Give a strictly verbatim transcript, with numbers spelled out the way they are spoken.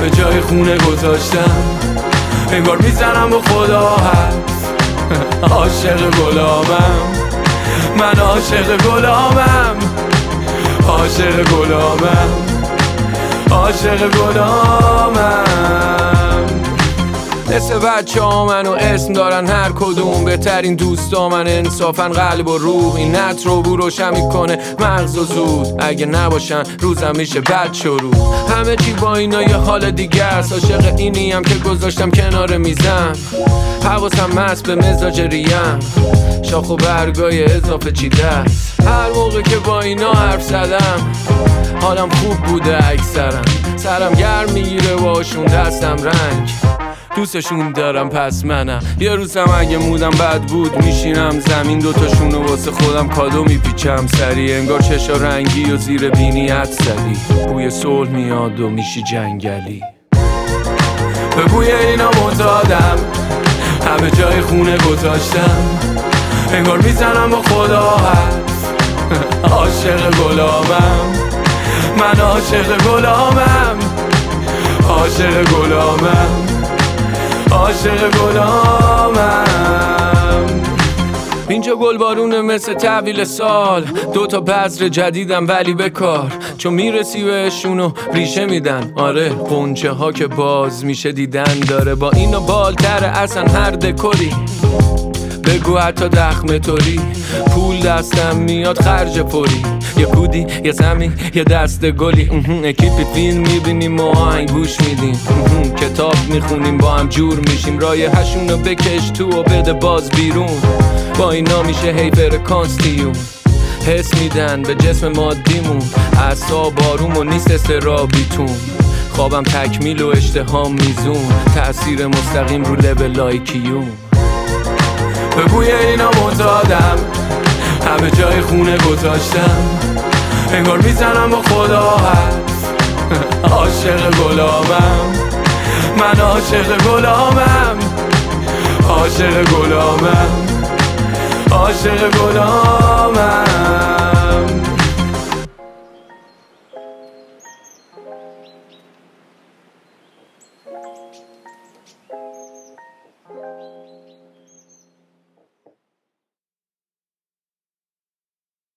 همه جای خونه گذاشتم، انگار میزنم با خدا هست. عاشق گلامم، من عاشق گلامم، عاشق گلامم، عاشق گلامم. مثل بچه ها منو اسم دارن هر کدوم، بهترین دوستا من انصافن قلب و روح. این نت رو بو روشن میکنه مغز و زود، اگه نباشن روزم میشه بد شروع. همه چی با اینا یه حال دیگه است، عاشق اینیم که گذاشتم کنار میزم. حواسم مست به مزاج ریم، شاخ و برگای اضافه چیده است. هر موقع که با اینا حرف زدم حالم خوب بوده اکثرم، سرم گرم میگیره باشون دستم رنگ، دوستشون دارم پس منم. یه روزم اگه مودم بد بود میشینم زمین، دوتاشونو واسه خودم کادو میپیچم سریع، انگار چشا رنگی و زیر بینی حد زدی، بوی صلح میاد و میشی جنگلی. به بوی اینا معتادم، همه جای خونه گذاشتم، انگار میزنم با خدا هست. عاشق گلامم، من عاشق گلامم، عاشق گلامم، عاشق گلامم. اینجا گلبارونه مثل تحویل سال، دو تا بذر جدیدم ولی بکار، چون میرسی بهشونو ریشه میدن. آره قنچه ها که باز میشه دیدن داره، با اینو بالتره اصلا هر دکوری. بگو حتی دخمه توری، پول دستم میاد خرج پری، یه کودی یه زمین یه دست گلی. اکیپی فیلم میبینیم و آهنگ گوش میدیم، کتاب میخونیم با هم جور میشیم، رایحه‌شونو بکش تو و بده باز بیرون. با اینا میشه هی فرکانسیون، حس میدن به جسم مادیمون، اعصاب آروم و نیست استرابیتون. خوابم تکمیل و اشتهام میزون، تأثیر مستقیم رو لول لایکیون. به بوی اینا معتادم، همه جای خونه گذاشتم، انگار میزنم با خدا هست. عاشق گلامم، من عاشق گلامم، عاشق گلامم، عاشق گلامم.